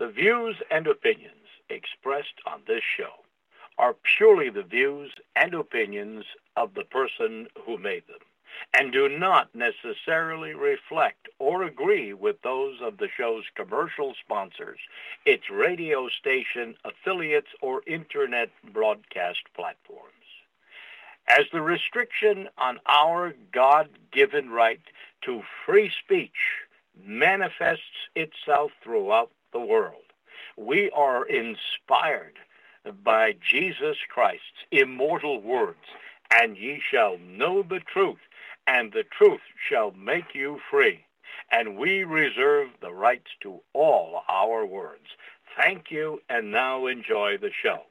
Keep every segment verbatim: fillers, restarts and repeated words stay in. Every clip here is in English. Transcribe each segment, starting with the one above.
The views and opinions expressed on this show are purely the views and opinions of the person who made them, and do not necessarily reflect or agree with those of the show's commercial sponsors, its radio station affiliates, or internet broadcast platforms. As the restriction on our God-given right to free speech manifests itself throughout the world, we are inspired by Jesus Christ's immortal words, "And ye shall know the truth, and the truth shall make you free." And we reserve the rights to all our words. Thank you, and now enjoy the show.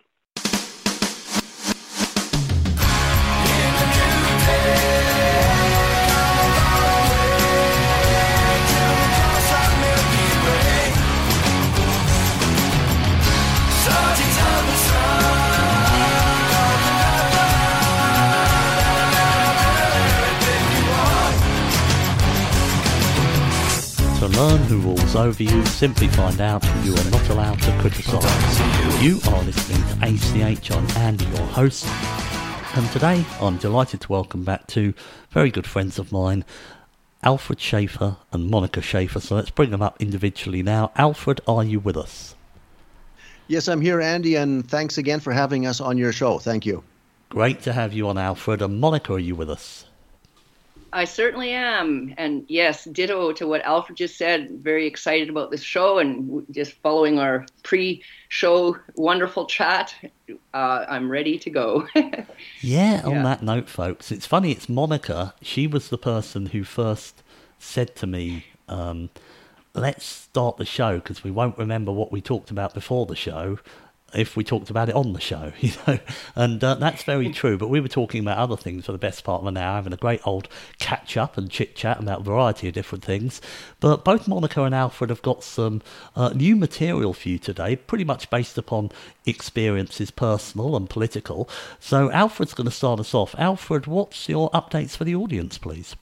To learn who rules over you, simply find out that you are not allowed to criticise. You are listening to A C H. I'm Andy, your host, and today I'm delighted to welcome back two very good friends of mine, Alfred Schaefer and Monica Schaefer. So let's bring them up individually now. Alfred, are you with us? Yes, I'm here, Andy, and thanks again for having us on your show. Thank you. Great to have you on, Alfred. And Monica, are you with us? I certainly am. And yes, ditto to what Alfred just said. Very excited about this show and just following our pre-show wonderful chat. Uh, I'm ready to go. yeah, on yeah. that note, folks, it's funny, it's Monica. She was the person who first said to me, um, let's start the show because we won't remember what we talked about before the show if we talked about it on the show, you know, and uh, that's very true. But we were talking about other things for the best part of an hour, having a great old catch-up and chit-chat about a variety of different things. But both Monica and Alfred have got some uh, new material for you today, pretty much based upon experiences, personal and political. So Alfred's going to start us off. Alfred, what's your updates for the audience, please?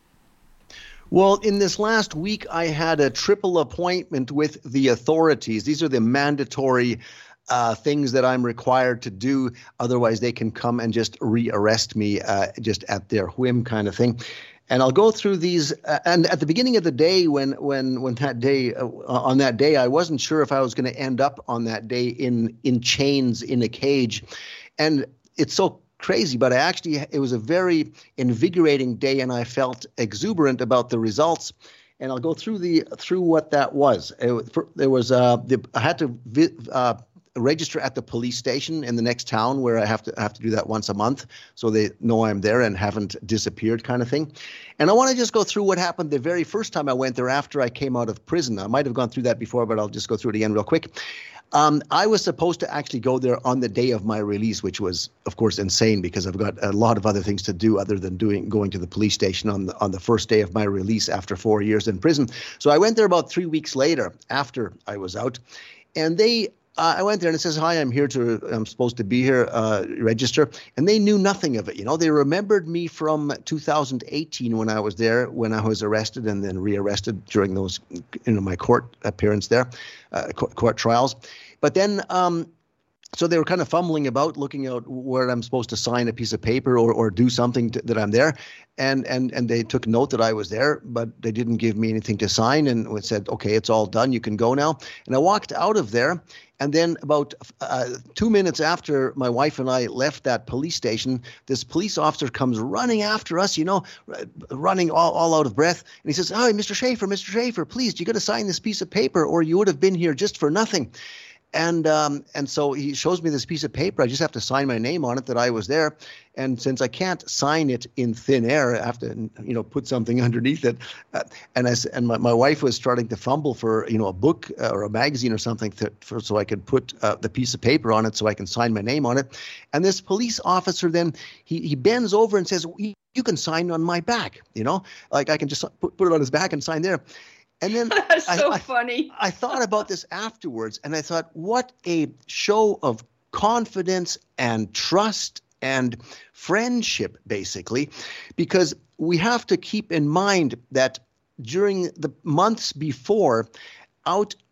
Well, in this last week, I had a triple appointment with the authorities. These are the mandatory Uh, things that I'm required to do. Otherwise, they can come and just rearrest me uh, just at their whim kind of thing. And I'll go through these. Uh, and at the beginning of the day, when when when that day uh, on that day, I wasn't sure if I was going to end up on that day in in chains in a cage. And it's so crazy, but I actually it was a very invigorating day, and I felt exuberant about the results. And I'll go through the through what that was. It, for, there was uh, the, I had to vi- uh, register at the police station in the next town where I have to I have to do that once a month, so they know I'm there and haven't disappeared, kind of thing. And I want to just go through what happened the very first time I went there after I came out of prison. I might have gone through that before, but I'll just go through it again real quick. Um, I was supposed to actually go there on the day of my release, which was, of course, insane because I've got a lot of other things to do other than doing going to the police station on the on the first day of my release after four years in prison. So I went there about three weeks later after I was out, and they. Uh, I went there and it says, "Hi, I'm here to, I'm supposed to be here, uh, register." And they knew nothing of it. You know, they remembered me from two thousand eighteen when I was there, when I was arrested and then rearrested during those, you know, my court appearance there, uh, court, court trials. But then, um, so they were kind of fumbling about, looking out where I'm supposed to sign a piece of paper or or do something to, that I'm there. And, and and they took note that I was there, but they didn't give me anything to sign and said, "Okay, it's all done. You can go now." And I walked out of there. And then about uh, two minutes after my wife and I left that police station, this police officer comes running after us, you know, running all, all out of breath. And he says, "Oh, Mister Schaefer, Mister Schaefer, please, you got to sign this piece of paper or you would have been here just for nothing." And um, and so he shows me this piece of paper. I just have to sign my name on it that I was there. And since I can't sign it in thin air, I have to, you know, put something underneath it. Uh, and I, and my, my wife was starting to fumble for, you know, a book uh, or a magazine or something to, for, so I could put uh, the piece of paper on it so I can sign my name on it. And this police officer then, he, he bends over and says, "You can sign on my back, you know, like I can just put, put it on his back and sign there." And then That's so I, funny. I, I thought about this afterwards, and I thought, what a show of confidence and trust and friendship, basically, because we have to keep in mind that during the months before, out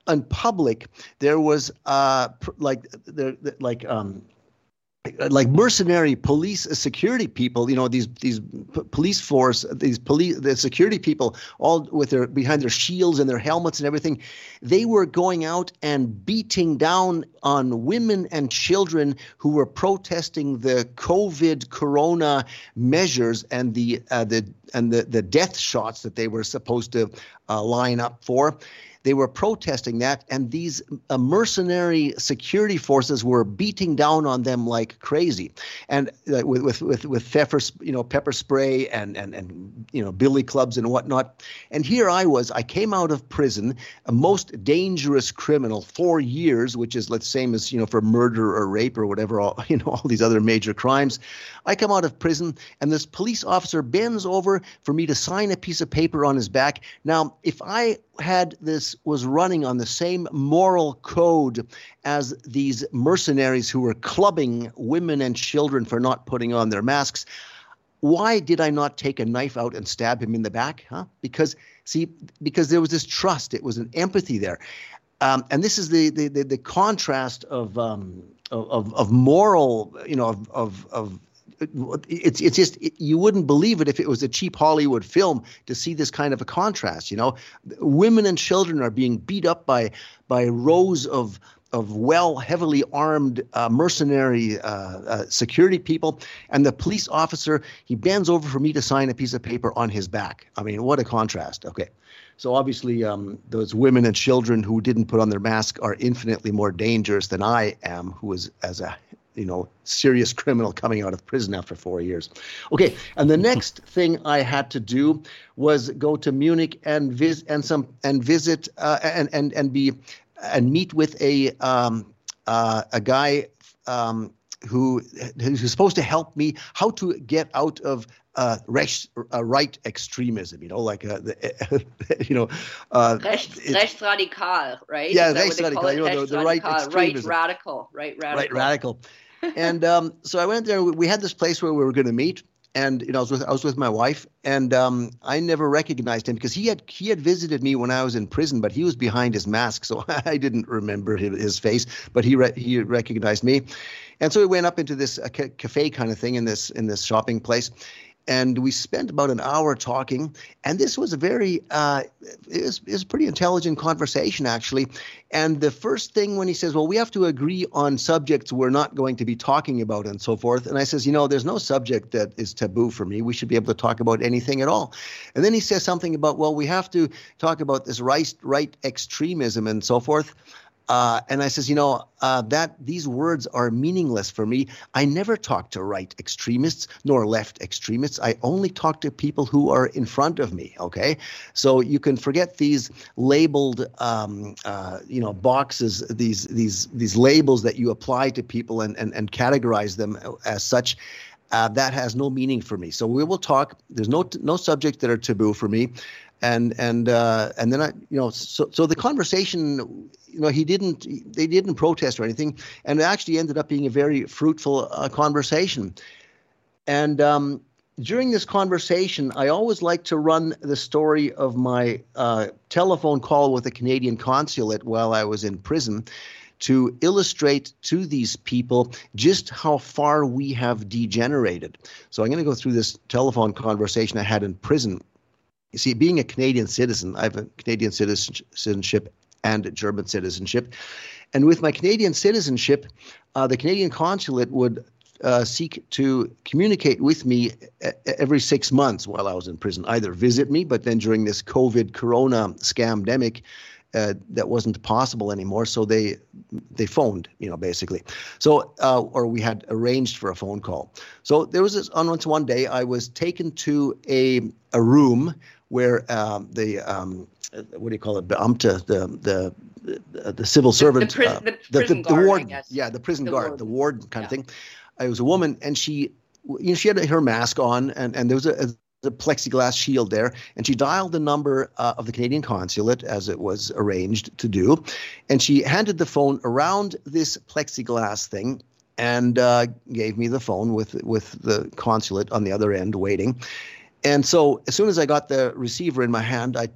in public, there was uh, pr- like there like um. like mercenary police uh, security people, you know, these these p- police force, these police, the security people, all with their behind their shields and their helmets and everything, they were going out and beating down on women and children who were protesting the COVID corona measures and the uh, the and the the death shots that they were supposed to uh, line up for. They were protesting that, and these uh, mercenary security forces were beating down on them like crazy, and uh, with with with with pepper, you know, pepper spray and and and you know, billy clubs and whatnot. And here I was. I came out of prison, a most dangerous criminal, four years, which is the same as, you know, for murder or rape or whatever, all, you know, all these other major crimes. I come out of prison, and this police officer bends over for me to sign a piece of paper on his back. Now, if I had this was running on the same moral code as these mercenaries who were clubbing women and children for not putting on their masks, why did I not take a knife out and stab him in the back? Huh? Because, see, because there was this trust. It was an empathy there. Um, and this is the the the, the contrast of, um, of of moral, you know, of of, of It's it's just it, you wouldn't believe it if it was a cheap Hollywood film to see this kind of a contrast. You know, women and children are being beat up by by rows of of well heavily armed uh, mercenary uh, uh, security people, and the police officer, he bends over for me to sign a piece of paper on his back. I mean, what a contrast. Okay. So obviously, um, those women and children who didn't put on their mask are infinitely more dangerous than I am, who was as a you know, serious criminal coming out of prison after four years. Okay, and the next thing I had to do was go to Munich and visit and some and visit uh, and and and be and meet with a um, uh, a guy um, who who's supposed to help me how to get out of uh, rechts, uh, right extremism. You know, like uh, the, you know, uh, Rechts, rechtsradikal, right? Yeah, rechtsradikal. You know, the, the right extremism. Right radical, right radical. Right radical. And um, so I went there. We had this place where we were going to meet, and you know, I was with I was with my wife, and um, I never recognized him because he had he had visited me when I was in prison, but he was behind his mask, so I didn't remember his, his face, but he re- he recognized me, and so we went up into this uh, ca- cafe kind of thing in this in this shopping place. And we spent about an hour talking, and this was a very, uh, it was, it was a pretty intelligent conversation, actually. And the first thing when he says, well, we have to agree on subjects we're not going to be talking about and so forth. And I says, you know, there's no subject that is taboo for me. We should be able to talk about anything at all. And then he says something about, well, we have to talk about this right, right extremism and so forth. Uh, and I says, you know, uh, that these words are meaningless for me. I never talk to right extremists nor left extremists. I only talk to people who are in front of me. OK, so you can forget these labeled, um, uh, you know, boxes, these these these labels that you apply to people and, and, and categorize them as such. Uh, that has no meaning for me. So we will talk. There's no no subjects that are taboo for me. And and uh, and then I, you know, so so the conversation, you know, he didn't, they didn't protest or anything, and it actually ended up being a very fruitful uh, conversation. And um, during this conversation, I always like to run the story of my uh, telephone call with the Canadian consulate while I was in prison, to illustrate to these people just how far we have degenerated. So I'm going to go through this telephone conversation I had in prison. You see, being a Canadian citizen, I have a Canadian citizenship and a German citizenship. And with my Canadian citizenship, uh, the Canadian consulate would uh, seek to communicate with me every six months while I was in prison, either visit me, but then during this COVID corona scamdemic, Uh, that wasn't possible anymore, so they they phoned, you know, basically. So, uh, or we had arranged for a phone call. So there was this, on one day, I was taken to a a room where um, the um, what do you call it, Beamte, the the the, the civil servant, the, the, pris- uh, the prison the, the, guard, the ward, I guess. yeah, the prison the guard, ward. the ward kind yeah. of thing. It was a woman, and she, you know, she had her mask on, and and there was a, a the plexiglass shield there, and she dialed the number uh, of the Canadian consulate as it was arranged to do, and she handed the phone around this plexiglass thing and uh, gave me the phone with with the consulate on the other end waiting. And so as soon as I got the receiver in my hand, I took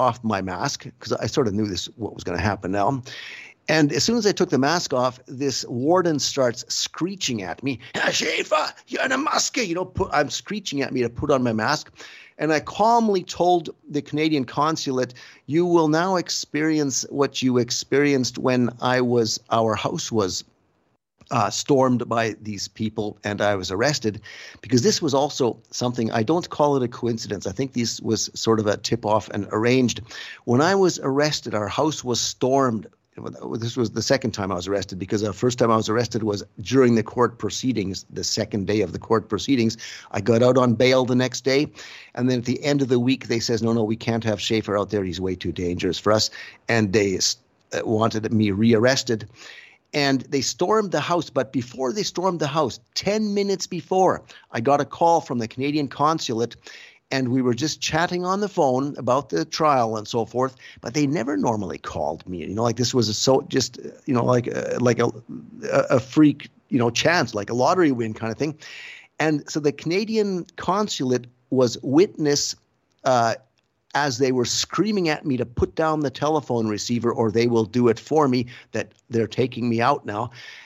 off my mask because I sort of knew this what was going to happen now. And as soon as I took the mask off, this warden starts screeching at me, "Herr Schäfer, you're in a mask." You know, put, I'm screeching at me to put on my mask. And I calmly told the Canadian consulate, "You will now experience what you experienced when I was, our house was uh, stormed by these people and I was arrested," because this was also something, I don't call it a coincidence. I think this was sort of a tip-off and arranged. When I was arrested, our house was stormed. This was the second time I was arrested, because the first time I was arrested was during the court proceedings, the second day of the court proceedings. I got out on bail the next day. And then at the end of the week, they says, no, no, we can't have Schäfer out there. He's way too dangerous for us. And they uh, wanted me rearrested. And they stormed the house. But before they stormed the house, ten minutes before, I got a call from the Canadian consulate. And we were just chatting on the phone about the trial and so forth, but they never normally called me. You know, like this was a so just, you know, like a, like a a freak, you know, chance, like a lottery win kind of thing. And so the Canadian consulate was witness uh, as they were screaming at me to put down the telephone receiver or they will do it for me, that they're taking me out now.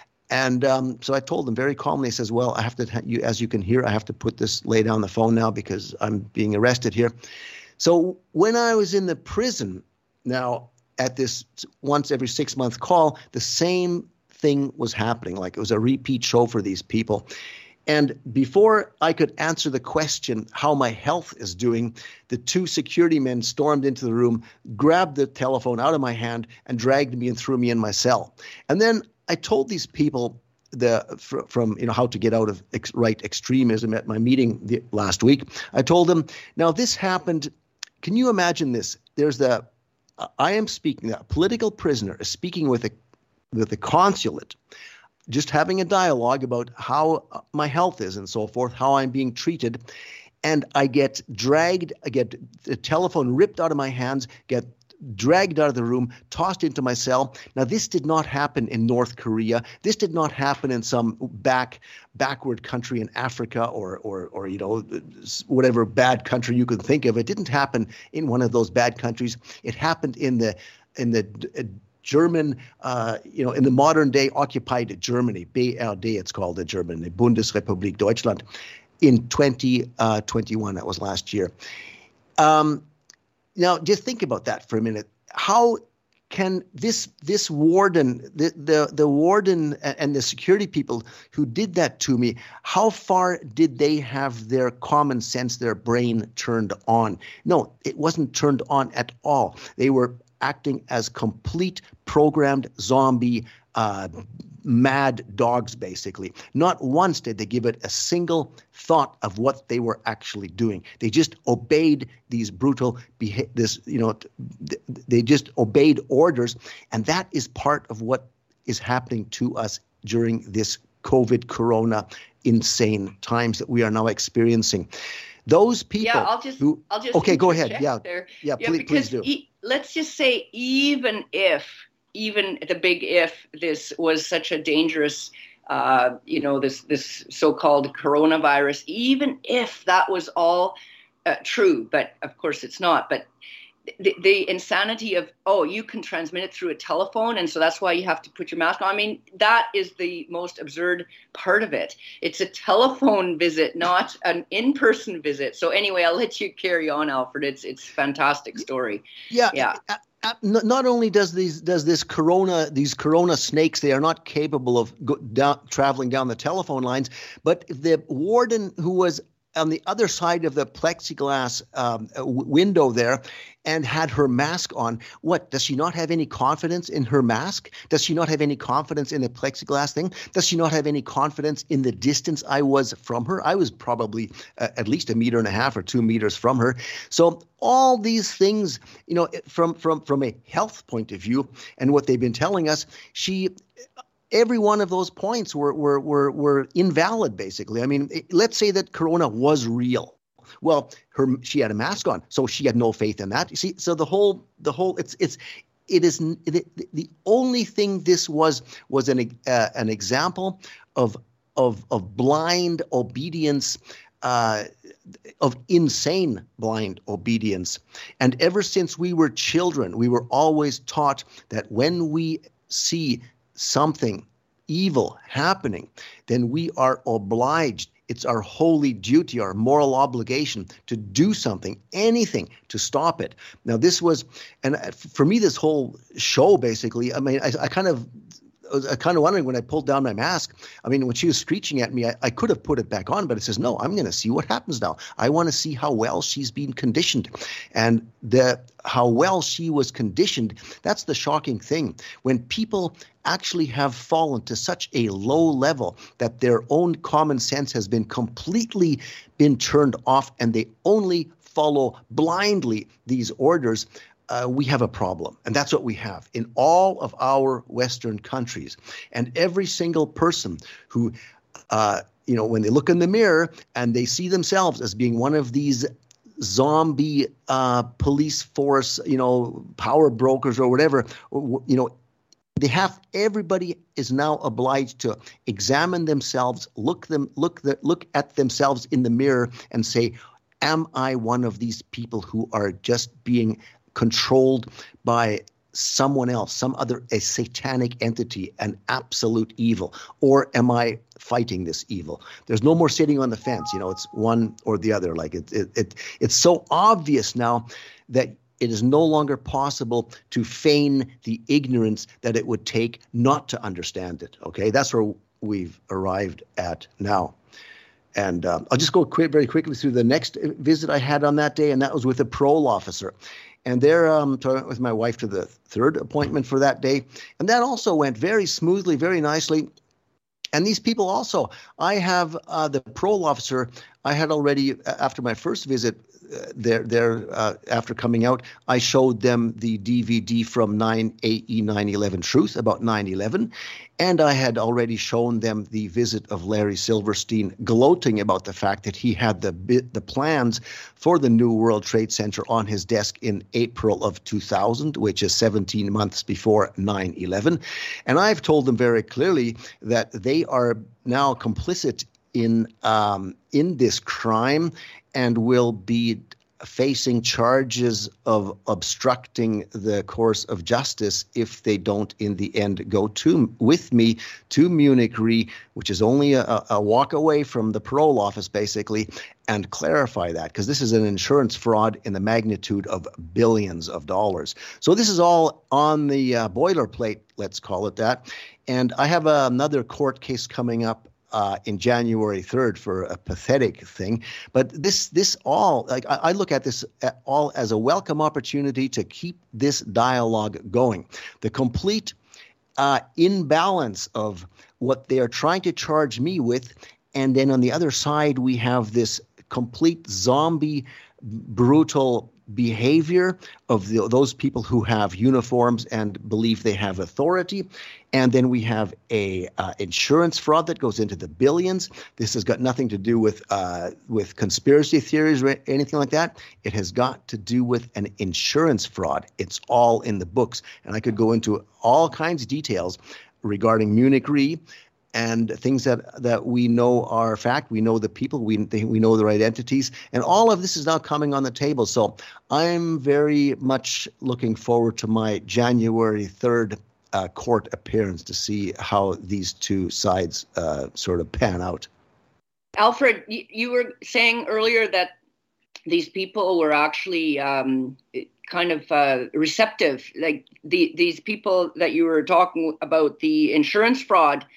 And um, so I told them very calmly, I says, well, I have to, you, as you can hear, I have to put this, lay down the phone now because I'm being arrested here. So when I was in the prison now at this once every six month call, the same thing was happening. Like it was a repeat show for these people. And before I could answer the question how my health is doing, the two security men stormed into the room, grabbed the telephone out of my hand and dragged me and threw me in my cell. And then I told these people the fr- from you know how to get out of ex- right extremism at my meeting the, last week. I told them, now this happened. Can you imagine this? There's the uh, I am speaking. A political prisoner is speaking with a with the consulate, just having a dialogue about how my health is and so forth, how I'm being treated, and I get dragged. I get the telephone ripped out of my hands. Get dragged out of the room, tossed into my cell. Now, this did not happen in North Korea. This did not happen in some back backward country in Africa or, or, or you know, whatever bad country you can think of. It didn't happen in one of those bad countries. It happened in the in the uh, German, uh, you know, in the modern day occupied Germany, B R D, it's called in German, the Bundesrepublik Deutschland, in twenty twenty-one. That was last year. Um, Now, just think about that for a minute. How can this this warden, the, the the warden and the security people who did that to me, how far did they have their common sense, their brain turned on? No, it wasn't turned on at all. They were acting as complete programmed zombie uh, mad dogs, basically. Not once did they give it a single thought of what they were actually doing. They just obeyed these brutal, beha- this, you know, they just obeyed orders. And that is part of what is happening to us during this COVID corona insane times that we are now experiencing. Those people. Yeah, I'll just. Who, I'll just. Okay, go ahead. Yeah, there. yeah. Yeah, please, because please do. E- let's just say, even if, even the big if, this was such a dangerous, uh, you know, this this so-called coronavirus, even if that was all uh, true, but of course it's not. But the, the insanity of, oh, you can transmit it through a telephone, and so that's why you have to put your mask on. I mean, that is the most absurd part of it. It's a telephone visit, not an in-person visit. So anyway, I'll let you carry on, Alfred. It's it's a fantastic story. Yeah. Yeah. Uh, uh, not only does these does this corona these corona snakes, they are not capable of go down, traveling down the telephone lines, but the warden who was on the other side of the plexiglass um, window there and had her mask on. What, does she not have any confidence in her mask? Does she not have any confidence in the plexiglass thing? Does she not have any confidence in the distance I was from her? I was probably uh, at least a meter and a half or two meters from her. So all these things, you know, from, from, from a health point of view and what they've been telling us, she... Every one of those points were, were were were invalid, basically. I mean, it, let's say that corona was real. Well, her she had a mask on, so she had no faith in that. You see, so the whole the whole it's it's it is it, the only thing this was was an uh, an example of of of blind obedience uh, of insane blind obedience. And ever since we were children, we were always taught that when we see something evil happening, then we are obliged. It's our holy duty, our moral obligation to do something, anything to stop it. Now, this was, and for me, this whole show, basically, I mean, I, I kind of, I was kind of wondering when I pulled down my mask. I mean, when she was screeching at me, I, I could have put it back on, but it says, no, I'm going to see what happens now. I want to see how well she's been conditioned. And the how well she was conditioned, that's the shocking thing. When people actually have fallen to such a low level that their own common sense has been completely been turned off and they only follow blindly these orders, Uh, we have a problem. And that's what we have in all of our Western countries. And every single person who, uh, you know, when they look in the mirror and they see themselves as being one of these zombie uh, police force, you know, power brokers or whatever, you know, they have, everybody is now obliged to examine themselves, look them, look the, look at themselves in the mirror and say, am I one of these people who are just being controlled by someone else, some other, a satanic entity, an absolute evil, or am I fighting this evil? There's no more sitting on the fence. You know, it's one or the other. Like it, it, it it's so obvious now that it is no longer possible to feign the ignorance that it would take not to understand it. Okay, that's where we've arrived at now. And uh, I'll just go quick, very quickly through the next visit I had on that day, and that was with a parole officer. And there, um, so I went with my wife to the third appointment for that day. And that also went very smoothly, very nicely. And these people also, I have uh, the parole officer, I had already, after my first visit uh, there, there uh, after coming out, I showed them the D V D from nine A E nine eleven Truth about nine eleven. And I had already shown them the visit of Larry Silverstein, gloating about the fact that he had the the plans for the New World Trade Center on his desk in April of two thousand, which is seventeen months before nine eleven. And I've told them very clearly that they are now complicit in um, in this crime and will be facing charges of obstructing the course of justice if they don't in the end go to with me to Munich Re, which is only a, a walk away from the parole office basically, and clarify that, because this is an insurance fraud in the magnitude of billions of dollars. So this is all on the uh, boilerplate, let's call it that. And I have uh, another court case coming up Uh, in January third for a pathetic thing. But this this all, like I, I look at this all as a welcome opportunity to keep this dialogue going. The complete uh, imbalance of what they are trying to charge me with, and then on the other side we have this complete zombie, brutal behavior of the, those people who have uniforms and believe they have authority. And then we have a uh, insurance fraud that goes into the billions. This has got nothing to do with uh, with conspiracy theories or anything like that. It has got to do with an insurance fraud. It's all in the books. And I could go into all kinds of details regarding Munich Re and things that, that we know are fact. We know the people, we they, we know the right entities, and all of this is now coming on the table. So I'm very much looking forward to my January third uh, court appearance to see how these two sides uh, sort of pan out. Alfred, you, you were saying earlier that these people were actually um, kind of uh, receptive, like the, these people that you were talking about, the insurance fraud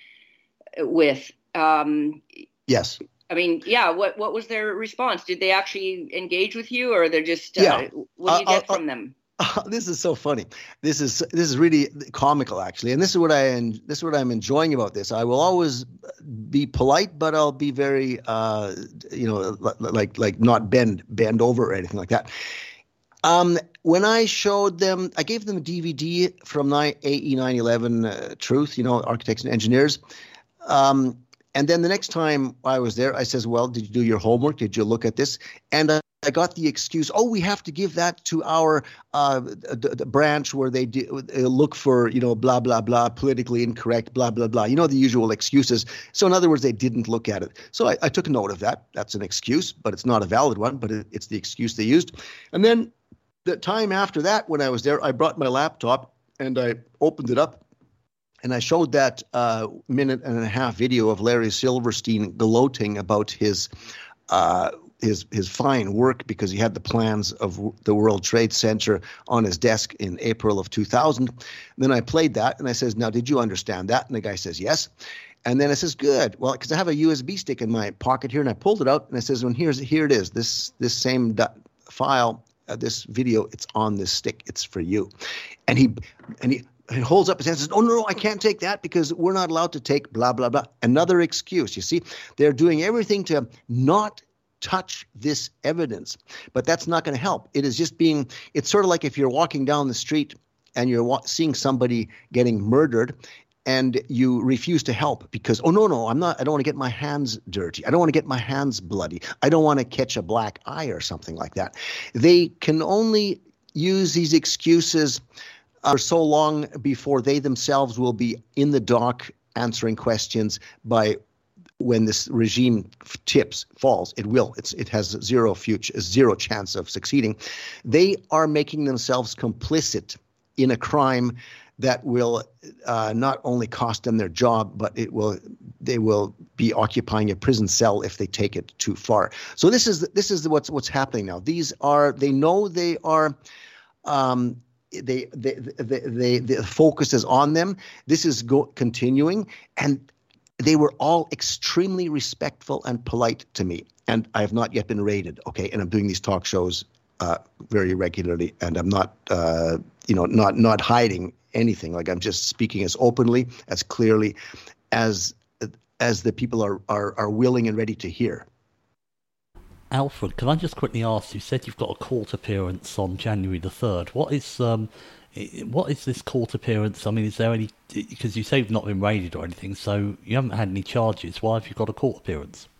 with. Um, yes. I mean, yeah, what what was their response? Did they actually engage with you, or they're just, uh, yeah. what do you uh, get uh, from them? Uh, this is so funny. This is this is really comical, actually. And this is what I this is what I'm enjoying about this. I will always be polite, but I'll be very, uh, you know, like like not bend bend over or anything like that. Um, when I showed them, I gave them a D V D from A E nine eleven uh, Truth, you know, Architects and Engineers. Um, and then the next time I was there, I says, well, did you do your homework? Did you look at this? And I got the excuse, oh, we have to give that to our uh, the, the branch where they do, uh, look for, you know, blah, blah, blah, politically incorrect, blah, blah, blah. You know, the usual excuses. So in other words, they didn't look at it. So I, I took note of that. That's an excuse, but it's not a valid one, but it, it's the excuse they used. And then the time after that, when I was there, I brought my laptop and I opened it up. And I showed that uh, minute and a half video of Larry Silverstein gloating about his uh his his fine work because he had the plans of the World Trade Center on his desk in April of two thousand. And then I played that and I says, now, did you understand that? And the guy says, yes. And then I says, good. Well, because I have a U S B stick in my pocket here and I pulled it out and I says, well, here's, here it is. This, this same file, uh, this video, it's on this stick. It's for you. And he, and he, He holds up his hand and says, oh, no, no, I can't take that because we're not allowed to take blah, blah, blah. Another excuse. You see, they're doing everything to not touch this evidence, but that's not going to help. It is just being, it's sort of like if you're walking down the street and you're wa- seeing somebody getting murdered and you refuse to help because, oh, no, no, I'm not, I don't want to get my hands dirty. I don't want to get my hands bloody. I don't want to catch a black eye or something like that. They can only use these excuses for so long before they themselves will be in the dock answering questions by when this regime tips, falls. It will. It's, it has zero future, zero chance of succeeding. They are making themselves complicit in a crime that will uh, not only cost them their job, but it will they will be occupying a prison cell if they take it too far. So this is this is what's what's happening now. These are they know they are. Um, They, they, they, they, the focus is on them. This is go, continuing, and they were all extremely respectful and polite to me. And I have not yet been raided. Okay, and I'm doing these talk shows uh, very regularly, and I'm not, uh, you know, not not hiding anything. Like I'm just speaking as openly, as clearly, as as the people are are, are willing and ready to hear. Alfred, can I just quickly ask, you said you've got a court appearance on January the third. What is um, what is this court appearance? I mean, is there any, because you say you've not been raided or anything, so you haven't had any charges. Why have you got a court appearance?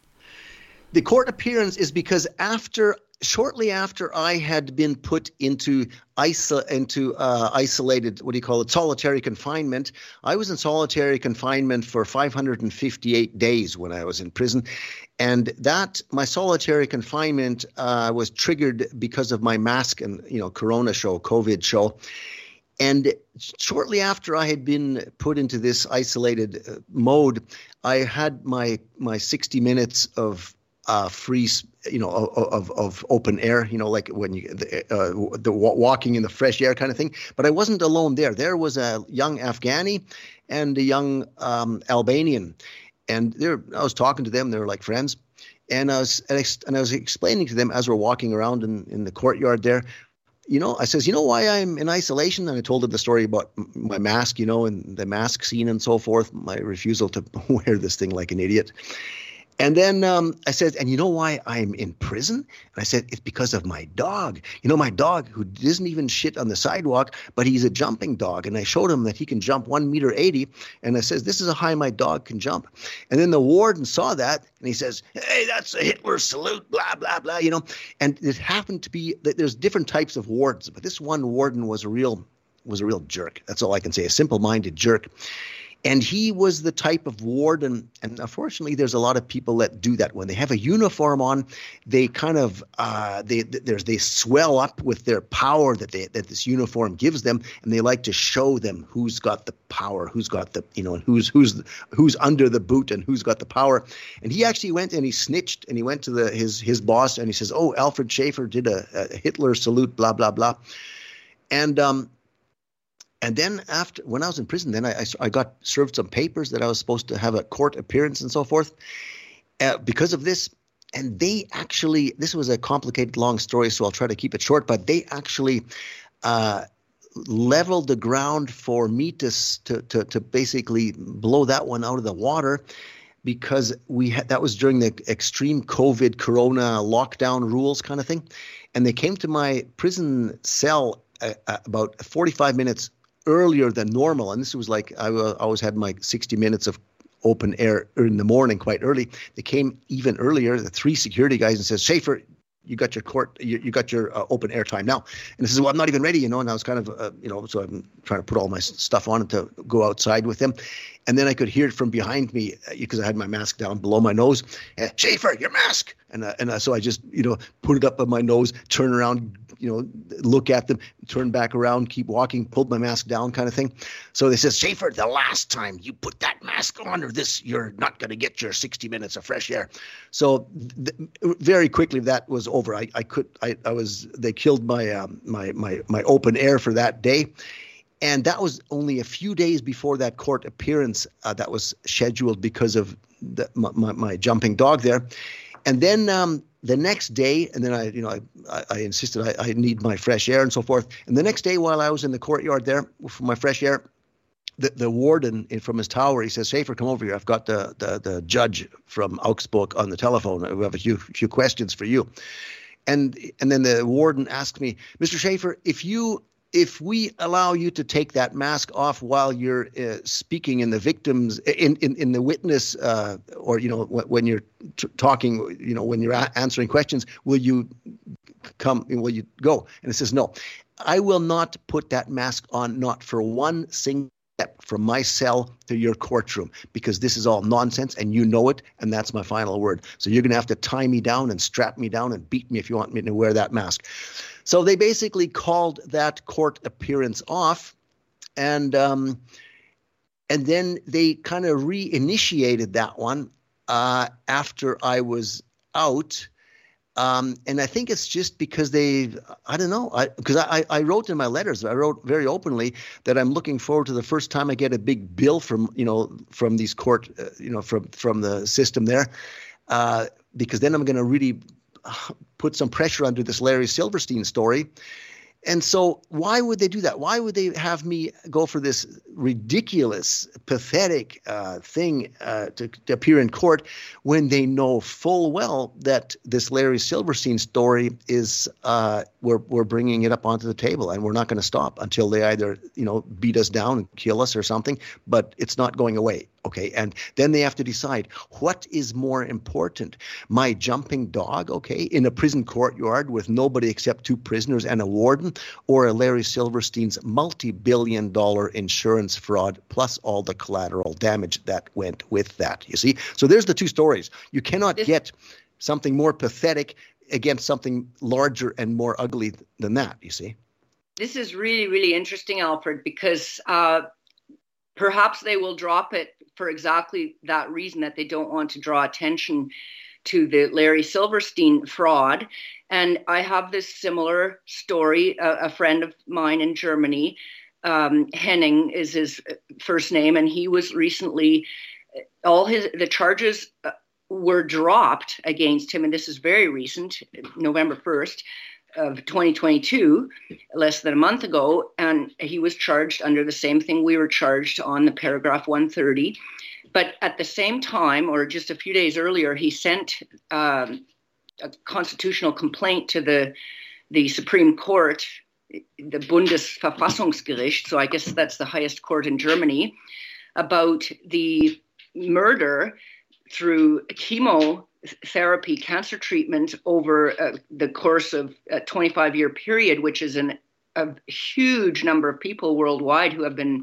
The court appearance is because after, shortly after I had been put into iso- into uh, isolated, what do you call it, solitary confinement. I was in solitary confinement for five hundred fifty-eight days when I was in prison. And that, my solitary confinement uh, was triggered because of my mask and, you know, Corona show, COVID show. And shortly after I had been put into this isolated uh, mode, I had my my sixty minutes of uh, free, you know, of of open air, you know, like when you the, uh, the walking in the fresh air kind of thing. But I wasn't alone there. There was a young Afghani and a young um, Albanian. And there, I was talking to them. They were like friends, and I was and I was explaining to them as we're walking around in, in the courtyard there. You know, I says, you know why I'm in isolation? And I told them the story about my mask, you know, and the mask scene and so forth. My refusal to wear this thing like an idiot. And then um, I said, and you know why I'm in prison? And I said, it's because of my dog. You know, my dog who doesn't even shit on the sidewalk, but he's a jumping dog. And I showed him that he can jump one meter eighty. And I says, this is how high my dog can jump. And then the warden saw that and he says, hey, that's a Hitler salute, blah, blah, blah, you know. And it happened to be that there's different types of wardens, but this one warden was a real was a real jerk. That's all I can say, a simple-minded jerk. And he was the type of warden, and unfortunately, there's a lot of people that do that. When they have a uniform on, they kind of uh, they there's they swell up with their power that they that this uniform gives them, and they like to show them who's got the power, who's got the you know, and who's who's who's under the boot and who's got the power. And he actually went and he snitched, and he went to the his his boss, and he says, "Oh, Alfred Schaefer did a, a Hitler salute, blah blah blah," and um. And then after, when I was in prison, then I, I, I got served some papers that I was supposed to have a court appearance and so forth uh, because of this. And they actually, this was a complicated, long story, so I'll try to keep it short, but they actually uh, leveled the ground for me to, to, to, to basically blow that one out of the water, because we had, that was during the extreme COVID Corona lockdown rules kind of thing. And they came to my prison cell uh, uh, about forty-five minutes earlier than normal. And this was like, I uh, always had my sixty minutes of open air in the morning quite early. They came even earlier, the three security guys, and says, Schaefer, you got your court, you, you got your uh, open air time now. And he says, well, I'm not even ready, you know. And I was kind of, uh, you know, so I'm trying to put all my stuff on to go outside with him. And then I could hear it from behind me because uh, I had my mask down below my nose. Uh, Schaefer, your mask. And uh, and uh, so I just, you know, put it up on my nose, turn around, you know, look at them, turn back around, keep walking, pulled my mask down kind of thing. So they says, Schaefer, the last time you put that mask on or this, you're not going to get your sixty minutes of fresh air. So th- very quickly that was over. I, I could, I, I was, they killed my, um, my, my, my open air for that day. And that was only a few days before that court appearance uh, that was scheduled because of the, my, my, my jumping dog there. And then um, the next day, and then I, you know, I, I, I insisted I, I need my fresh air and so forth. And the next day, while I was in the courtyard there for my fresh air, the, the warden from his tower, he says, Schaefer, come over here. I've got the the, the judge from Augsburg on the telephone. We have a few few questions for you. And and then the warden asked me, Mister Schaefer, if you if we allow you to take that mask off while you're uh, speaking in the victims in in, in the witness uh, or you know w- when you're t- talking, you know when you're a- answering questions, will you come? Will you go? And it says no. I will not put that mask on, not for one single step from my cell to your courtroom, because this is all nonsense and you know it, and that's my final word. So you're going to have to tie me down and strap me down and beat me if you want me to wear that mask. So they basically called that court appearance off, and um, and then they kind of reinitiated that one uh, after I was out. Um, and I think it's just because they, I don't know, because I, I, I wrote in my letters, I wrote very openly that I'm looking forward to the first time I get a big bill from, you know, from these court, uh, you know, from, from the system there, uh, because then I'm going to really put some pressure under this Larry Silverstein story. And so why would they do that? Why would they have me go for this ridiculous, pathetic uh, thing uh, to, to appear in court when they know full well that this Larry Silverstein story is uh, we're we're bringing it up onto the table, and we're not going to stop until they either, you know, beat us down and kill us or something. But it's not going away. Okay, and then they have to decide what is more important, my jumping dog, okay, in a prison courtyard with nobody except two prisoners and a warden, or a Larry Silverstein's multi-billion dollar insurance fraud plus all the collateral damage that went with that, you see? So there's the two stories. You cannot get something more pathetic against something larger and more ugly than that, you see? This is really, really interesting, Alfred, because uh, perhaps they will drop it for exactly that reason, that they don't want to draw attention to the Larry Silverstein fraud. And I have this similar story. A, a friend of mine in Germany, um, Henning is his first name, and he was recently, all his, the charges were dropped against him, and this is very recent, November first of twenty twenty-two, less than a month ago, and he was charged under the same thing we were charged on, the paragraph one thirty. But at the same time, or just a few days earlier, he sent um, a constitutional complaint to the the Supreme Court, the Bundesverfassungsgericht, so I guess that's the highest court in Germany, about the murder through chemotherapy, cancer treatment over uh, the course of a twenty-five year period, which is an, a huge number of people worldwide who have been,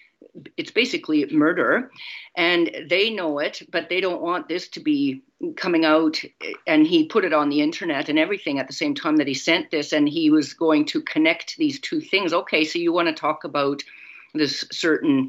it's basically murder, and they know it, but they don't want this to be coming out. And he put it on the internet and everything at the same time that he sent this, and he was going to connect these two things. Okay, so you want to talk about this certain,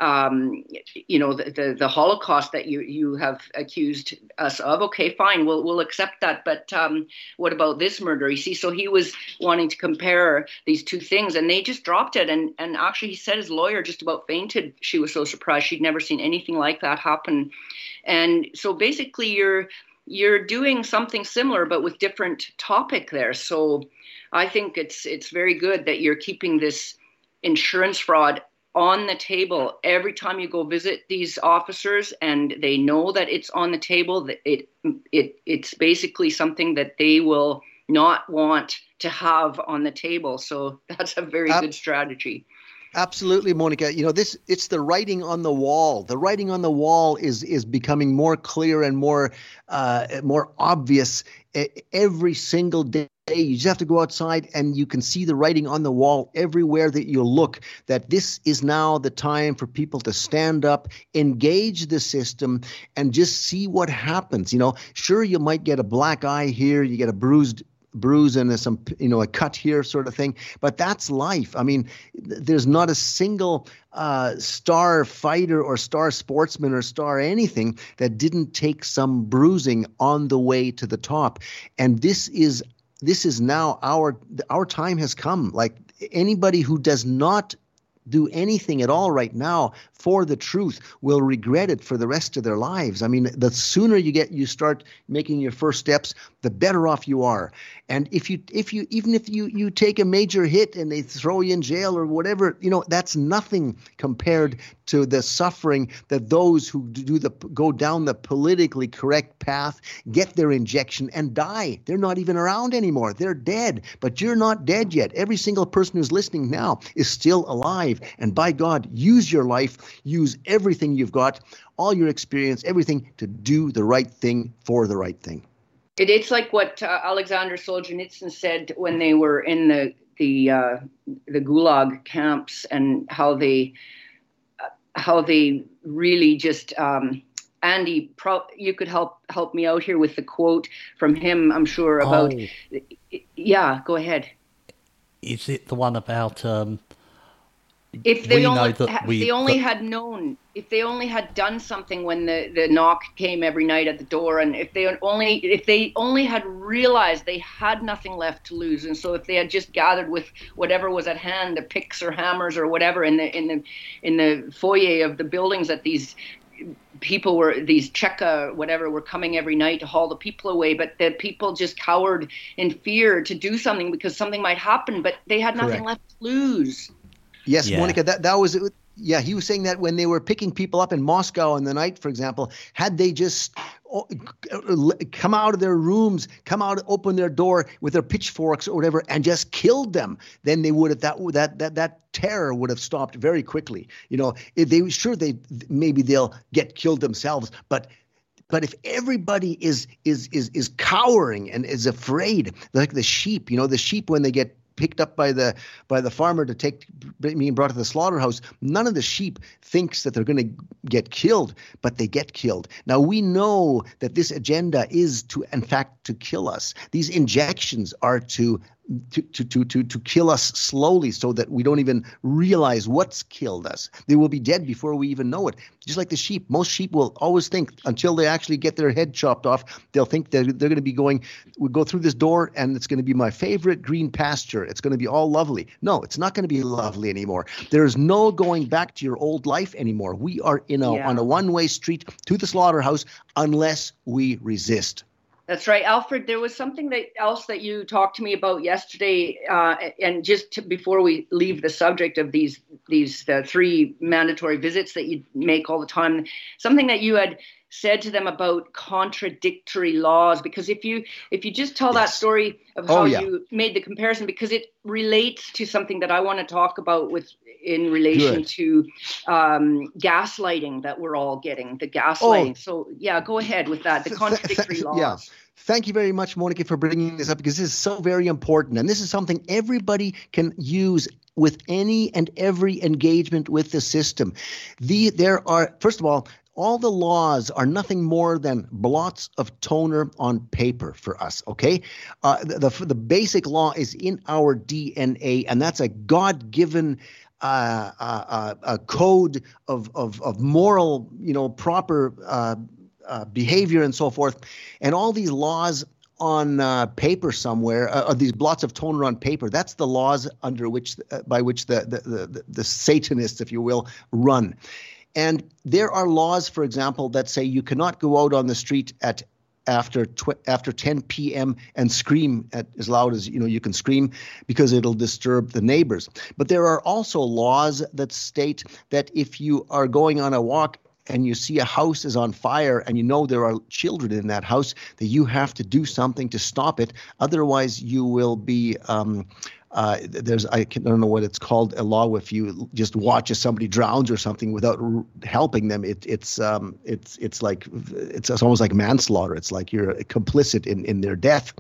um, you know, the, the the Holocaust that you you have accused us of. Okay, fine, we'll we'll accept that. But um, what about this murder? You see, so he was wanting to compare these two things, and they just dropped it. And and actually, he said his lawyer just about fainted. She was so surprised; she'd never seen anything like that happen. And so basically, you're you're doing something similar, but with different topic there. So I think it's it's very good that you're keeping this insurance fraud on the table every time you go visit these officers, and they know that it's on the table. That it it it's basically something that they will not want to have on the table. So that's a very Ab- good strategy. Absolutely, Monica. You know, this it's the writing on the wall. The writing on the wall is is becoming more clear and more uh, more obvious every single day. You just have to go outside and you can see the writing on the wall everywhere that you look, that this is now the time for people to stand up, engage the system, and just see what happens. You know, sure, you might get a black eye here, you get a bruised bruise and some, you know, a cut here sort of thing. But that's life. I mean, there's not a single uh, star fighter or star sportsman or star anything that didn't take some bruising on the way to the top. And this is this is now our our time has come. Like anybody who does not do anything at all right now for the truth will regret it for the rest of their lives. I mean, the sooner you get you start making your first steps, the better off you are. And if you if you even if you you take a major hit and they throw you in jail or whatever, you know, that's nothing compared to the suffering that those who do the go down the politically correct path, get their injection and die. They're not even around anymore. They're dead. But you're not dead yet. Every single person who's listening now is still alive. And by God, use your life, use everything you've got, all your experience, everything to do the right thing for the right thing. It, it's like what uh, Alexander Solzhenitsyn said when they were in the the uh, the Gulag camps, and how they uh, how they really just um, Andy, pro- you could help help me out here with the quote from him, I'm sure, about oh. yeah. Go ahead. Is it the one about? Um, if they we only, know that if we, they only that, had known, if they only had done something when the, the knock came every night at the door, and if they only if they only had realized they had nothing left to lose, and so if they had just gathered with whatever was at hand, the picks or hammers or whatever, in the in the in the foyer of the buildings that these people were, these Cheka, whatever, were coming every night to haul the people away, but the people just cowered in fear to do something because something might happen, but they had nothing Correct. left to lose. Yes, yeah. Monica, that, that was, yeah, he was saying that when they were picking people up in Moscow in the night, for example, had they just come out of their rooms, come out, open their door with their pitchforks or whatever, and just killed them, then they would have, that that that that terror would have stopped very quickly. You know, if they sure they maybe they'll get killed themselves, but But if everybody is is is is cowering and is afraid, like the sheep, you know, the sheep when they get picked up by the by the farmer to take being brought to the slaughterhouse, none of the sheep thinks that they're going to get killed, but they get killed. Now we know that this agenda is to, in fact, to kill us. These injections are to To, to to to to kill us slowly so that we don't even realize what's killed us. They will be dead before we even know it. Just like the sheep. Most sheep will always think, until they actually get their head chopped off, they'll think that they're going to be going, we go through this door and it's going to be my favorite green pasture. It's going to be all lovely. No, it's not going to be lovely anymore. There's no going back to your old life anymore. We are in a Yeah. on a one-way street to the slaughterhouse unless we resist. That's right. Alfred, there was something that else that you talked to me about yesterday, uh, and just to, before we leave the subject of these these uh, three mandatory visits that you make all the time, something that you had said to them about contradictory laws, because if you if you just tell Yes. that story of how Oh, yeah. you made the comparison, because it relates to something that I want to talk about with in relation Good. to um, gaslighting that we're all getting, the gaslighting. Oh. So yeah, go ahead with that, the Th- th- contradictory th- laws. Yeah. Thank you very much, Monica, for bringing this up, because this is so very important. And this is something everybody can use with any and every engagement with the system. The, there are, first of all, all the laws are nothing more than blots of toner on paper for us, okay? Uh, the, the, the basic law is in our D N A, and that's a God-given uh, uh, uh, a code of, of, of moral, you know, proper uh, uh, behavior and so forth. And all these laws on uh, paper somewhere, uh, these blots of toner on paper, that's the laws under which, uh, by which the, the, the, the Satanists, if you will, run. And there are laws, for example, that say you cannot go out on the street at after tw- after ten p.m. and scream at as loud as you know you can scream, because it'll disturb the neighbors. But there are also laws that state that if you are going on a walk and you see a house is on fire and you know there are children in that house, that you have to do something to stop it. Otherwise, you will be um, uh, there's I, can, I don't know what it's called, a law if you just watch as somebody drowns or something without r- helping them. It, it's um, it's it's like it's, it's almost like manslaughter. It's like you're complicit in, in their death.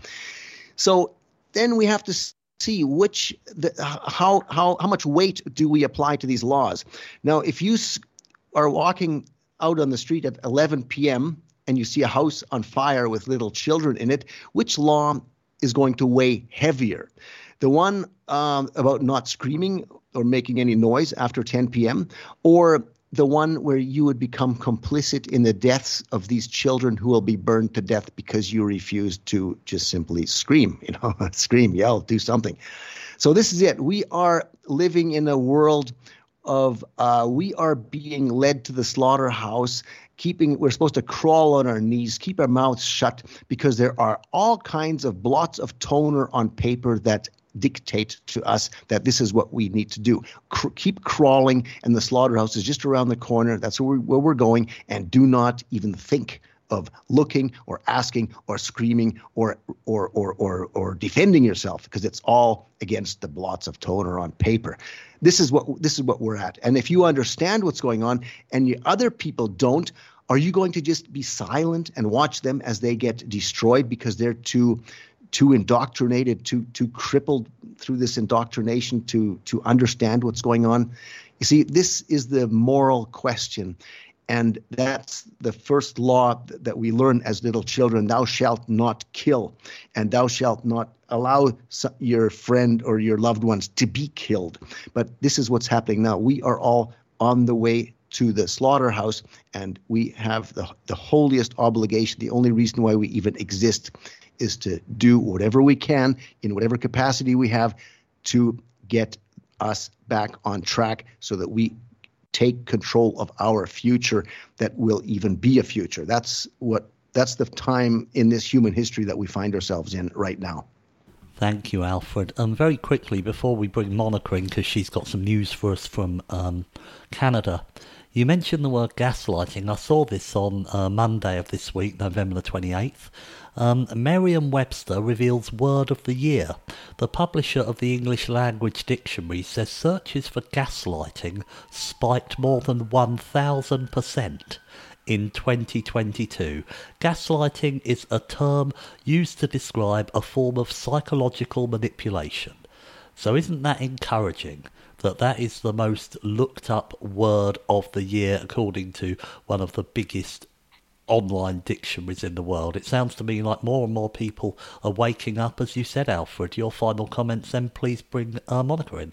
So then we have to see which the, how how how much weight do we apply to these laws. Now, if you are walking out on the street at eleven p.m. and you see a house on fire with little children in it, which law is going to weigh heavier? The one um, about not screaming or making any noise after ten p.m., or the one where you would become complicit in the deaths of these children who will be burned to death because you refused to just simply scream, you know, scream, yell, do something. So this is it. We are living in a world of uh, we are being led to the slaughterhouse, keeping, we're supposed to crawl on our knees, keep our mouths shut, because there are all kinds of blots of toner on paper that dictate to us that this is what we need to do. C- keep crawling, and the slaughterhouse is just around the corner. That's where, we, where we're going, and do not even think of looking or asking or screaming or or or or, or defending yourself, because it's all against the blots of toner on paper. This is what this is what we're at. And if you understand what's going on and you, other people don't, are you going to just be silent and watch them as they get destroyed because they're too too indoctrinated, too too crippled through this indoctrination to to understand what's going on? You see, this is the moral question. And that's the first law that we learn as little children: thou shalt not kill, and thou shalt not allow your friend or your loved ones to be killed. But this is what's happening now. We are all on the way to the slaughterhouse, and we have the, the holiest obligation. The only reason why we even exist is to do whatever we can in whatever capacity we have to get us back on track so that we take control of our future that will even be a future. That's what that's the time in this human history that we find ourselves in right now. Thank you, Alfred. Um, very quickly, before we bring Monica in, because she's got some news for us from um, Canada, you mentioned the word gaslighting. I saw this on uh, Monday of this week, November the twenty-eighth. Um, Merriam-Webster reveals word of the year. The publisher of the English Language Dictionary says searches for gaslighting spiked more than one thousand percent in twenty twenty-two. Gaslighting is a term used to describe a form of psychological manipulation. So isn't that encouraging that that is the most looked up word of the year according to one of the biggest online dictionaries in the world? It sounds to me like more and more people are waking up, as you said, Alfred. Your final comments then, please bring uh, Monica in.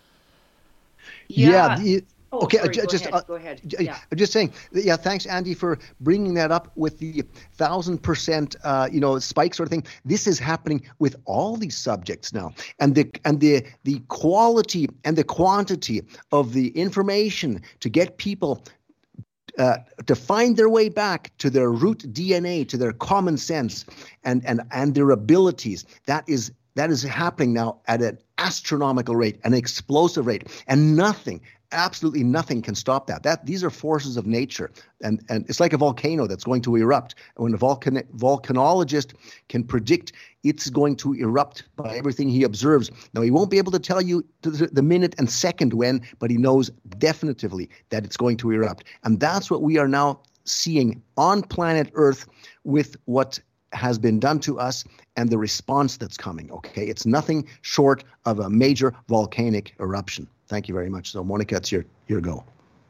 Yeah. Yeah. The, oh, okay, sorry, just, go just ahead. Uh, Go ahead. I'm Yeah. just saying, yeah, thanks, Andy, for bringing that up with the thousand percent, uh, you know, spike sort of thing. This is happening with all these subjects now, and the and the the quality and the quantity of the information to get people Uh, to find their way back to their root D N A, to their common sense and, and, and their abilities. That is that is happening now at an astronomical rate, an explosive rate, and nothing, absolutely nothing can stop that. That these are forces of nature, and, and it's like a volcano that's going to erupt. When a volcan, volcanologist can predict it's going to erupt by everything he observes. Now, he won't be able to tell you the, the minute and second when, but he knows definitively that it's going to erupt. And that's what we are now seeing on planet Earth with what has been done to us and the response that's coming, okay? It's nothing short of a major volcanic eruption. Thank you very much. So, Monica, it's your, your go.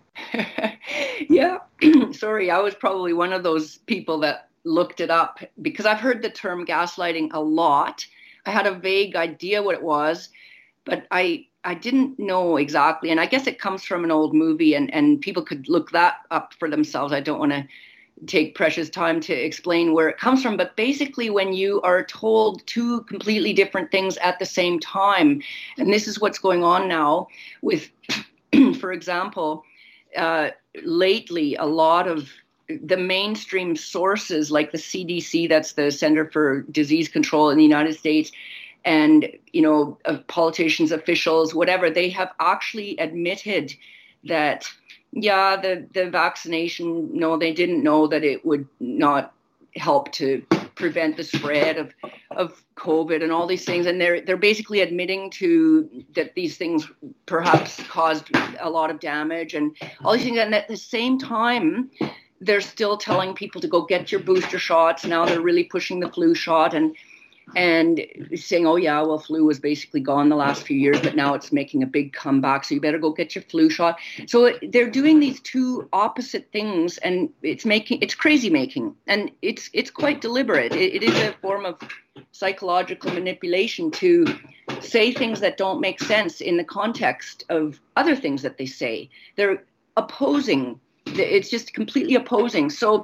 Yeah. Sorry, I was probably one of those people that looked it up because I've heard the term gaslighting a lot. I had a vague idea what it was, but I I didn't know exactly. And I guess it comes from an old movie, and, and people could look that up for themselves. I don't want to take precious time to explain where it comes from. But basically, when you are told two completely different things at the same time, and this is what's going on now with, for example, uh, lately, a lot of the mainstream sources like the C D C, that's the Center for Disease Control in the United States, and, you know, uh, politicians, officials, whatever, they have actually admitted that, yeah, the, the vaccination, no, they didn't know that it would not help to prevent the spread of of COVID and all these things, and they're they're basically admitting to that these things perhaps caused a lot of damage and all these things, and at the same time they're still telling people to go get your booster shots. Now they're really pushing the flu shot and and saying, oh yeah, well, flu was basically gone the last few years, but now it's making a big comeback, so you better go get your flu shot. So they're doing these two opposite things, and it's making it's crazy making, and it's it's quite deliberate. It, it is a form of psychological manipulation to say things that don't make sense in the context of other things that they say. They're opposing. It's just completely opposing. So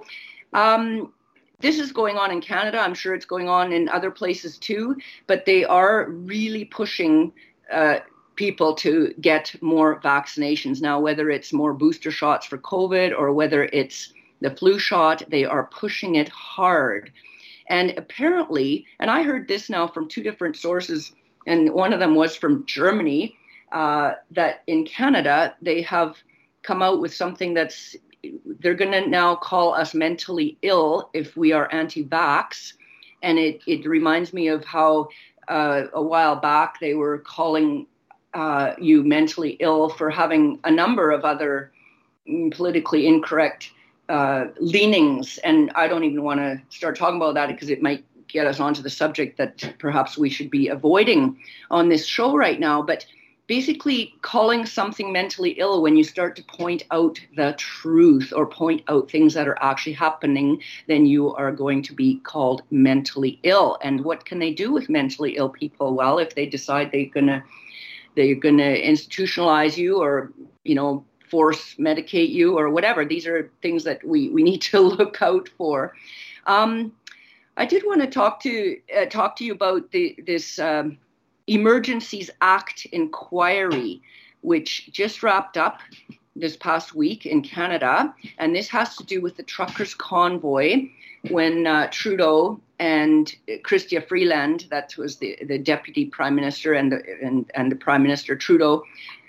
um, this is going on in Canada. I'm sure it's going on in other places too, but they are really pushing uh, people to get more vaccinations. Now, whether it's more booster shots for COVID or whether it's the flu shot, they are pushing it hard. And apparently, and I heard this now from two different sources, and one of them was from Germany, uh, that in Canada, they have come out with something that's, they're going to now call us mentally ill if we are anti-vax. And it, it reminds me of how uh, a while back they were calling uh, you mentally ill for having a number of other politically incorrect uh, leanings. And I don't even want to start talking about that because it might get us onto the subject that perhaps we should be avoiding on this show right now. But basically calling something mentally ill when you start to point out the truth or point out things that are actually happening, then you are going to be called mentally ill. And what can they do with mentally ill people? Well, if they decide they're gonna they're gonna institutionalize you or, you know, force medicate you or whatever, these are things that we, we need to look out for. Um, I did want to talk to uh, talk to you about the this. Um, Emergencies Act inquiry, which just wrapped up this past week in Canada. And this has to do with the truckers' convoy when uh, Trudeau and Chrystia Freeland, that was the, the deputy prime minister, and the, and, and the prime minister Trudeau,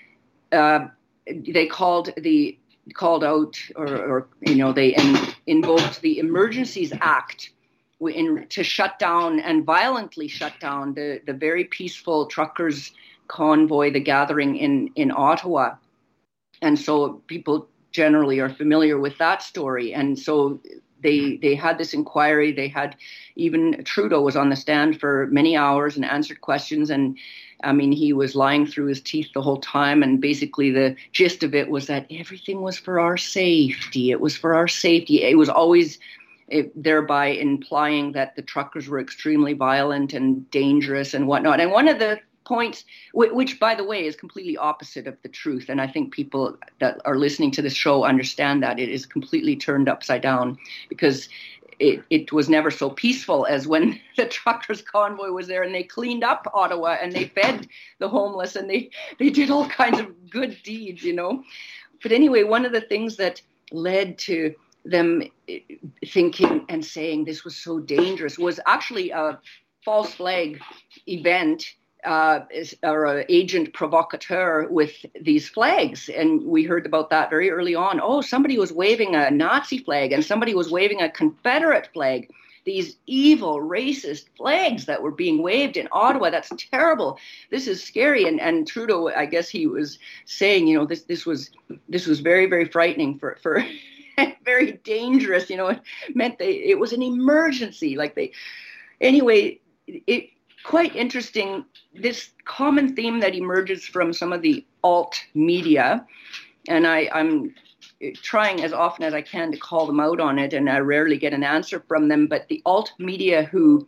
uh, they called the called out or, or you know, they in, invoked the Emergencies Act In, to shut down and violently shut down the, the very peaceful truckers convoy, the gathering in, in Ottawa. And so people generally are familiar with that story. And so they they had this inquiry. They had even Trudeau was on the stand for many hours and answered questions. And I mean, he was lying through his teeth the whole time. And basically the gist of it was that everything was for our safety. It was for our safety. It was always... It, thereby implying that the truckers were extremely violent and dangerous and whatnot. And one of the points, w- which, by the way, is completely opposite of the truth, and I think people that are listening to this show understand that it is completely turned upside down, because it, it was never so peaceful as when the truckers convoy was there and they cleaned up Ottawa and they fed the homeless and they, they did all kinds of good deeds, you know. But anyway, one of the things that led to them thinking and saying this was so dangerous was actually a false flag event uh, or an agent provocateur with these flags. And we heard about that very early on. Oh, somebody was waving a Nazi flag and somebody was waving a Confederate flag. These evil, racist flags that were being waved in Ottawa. That's terrible. This is scary. And, and Trudeau, I guess he was saying, you know, this this was this was very, very frightening for for. very dangerous, you know. It meant they it was an emergency. Like they, anyway, it quite interesting. This common theme that emerges from some of the alt media, and I, I'm trying as often as I can to call them out on it, and I rarely get an answer from them. But the alt media who,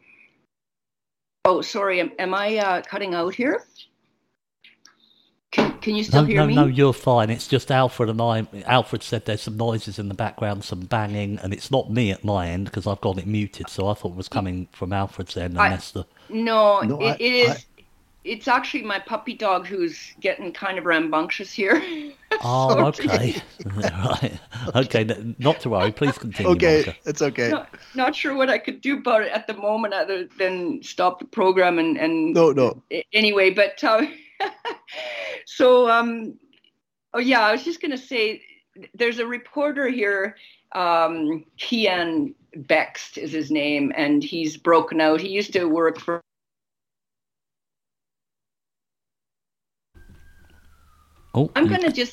oh, sorry, am, am I uh, cutting out here? Can, can you still no, hear no, me? No, you're fine. It's just Alfred and I. Alfred said there's some noises in the background, some banging, and it's not me at my end because I've got it muted. So I thought it was coming from Alfred's end. I, unless the... No, no it, I, it is. I, it's actually my puppy dog who's getting kind of rambunctious here. Oh, okay. Right. Okay, not to worry. Please continue, okay, Monica. It's okay. Not, not sure what I could do about it at the moment other than stop the program and... and no, no. Anyway, but... Uh, so, um, oh yeah, I was just going to say, there's a reporter here um, Kian Bext is his name, and he's broken out. He used to work for. Oh, I'm you, going to just.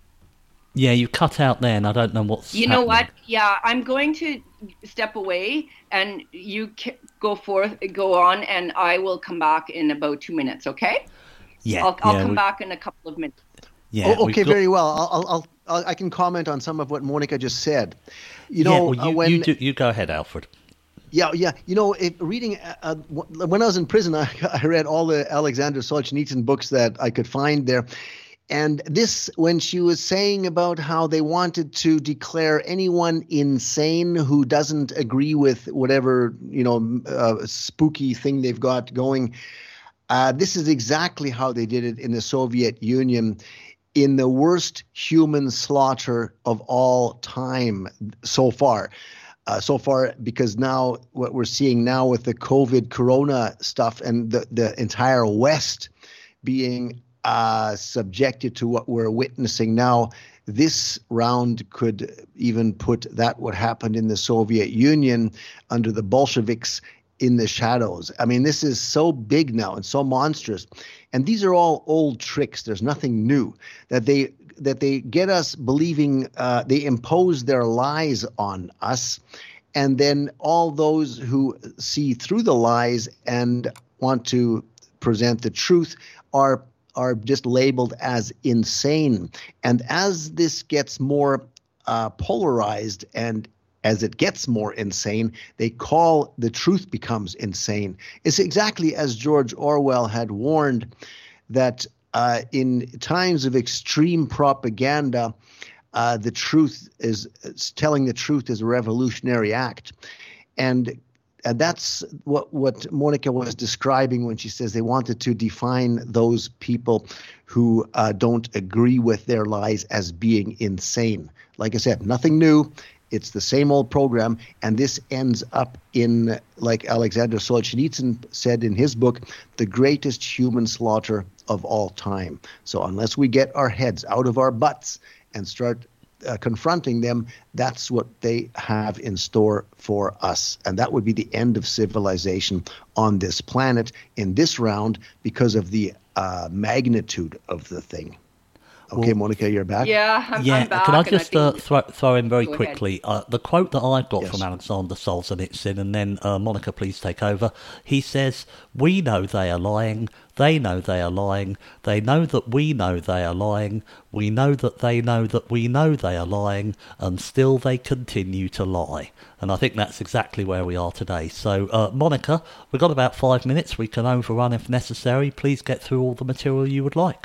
Yeah, you cut out there, and I don't know what's. You know happening. what? Yeah, I'm going to step away, and you ca- go forth, go on, and I will come back in about two minutes. Okay? Yeah, I'll, I'll yeah, come we, back in a couple of minutes. Yeah. Oh, okay, got, very well. I'll, I'll, I'll, I can comment on some of what Monica just said. You yeah, know, well, you, uh, when you, do, you go ahead, Alfred. Yeah, yeah. You know, if reading uh, when I was in prison, I, I read all the Alexander Solzhenitsyn books that I could find there. And this, when she was saying about how they wanted to declare anyone insane who doesn't agree with whatever, you know, uh, spooky thing they've got going, uh, this is exactly how they did it in the Soviet Union, in the worst human slaughter of all time so far. Uh, so far, because now what we're seeing now with the COVID corona stuff and the, the entire West being uh, subjected to what we're witnessing now, this round could even put that what happened in the Soviet Union under the Bolsheviks in the shadows. I mean, this is so big now and so monstrous. And these are all old tricks. There's nothing new that they that they get us believing. Uh, they impose their lies on us. And then all those who see through the lies and want to present the truth are are just labeled as insane. And as this gets more uh, polarized and as it gets more insane, they call the truth becomes insane. It's exactly as George Orwell had warned, that uh, in times of extreme propaganda, uh, the truth is telling the truth is a revolutionary act. And And that's what, what Monica was describing when she says they wanted to define those people who uh, don't agree with their lies as being insane. Like I said, nothing new. It's the same old program. And this ends up in, like Alexander Solzhenitsyn said in his book, the greatest human slaughter of all time. So unless we get our heads out of our butts and start Uh, confronting them, that's what they have in store for us. And that would be the end of civilization on this planet in this round because of the uh, magnitude of the thing. Okay, well, Monica, you're back? Yeah, I'm, yeah. I'm back. Can I just I uh, throw, throw in very Go quickly uh, the quote that I've got Yes. from Alexander Solzhenitsyn, and then uh, Monica, please take over. He says, "We know they are lying. They know they are lying. They know that we know they are lying. We know that they know that we know they are lying, and still they continue to lie." And I think that's exactly where we are today. So, uh, Monica, we've got about five minutes. We can overrun if necessary. Please get through all the material you would like.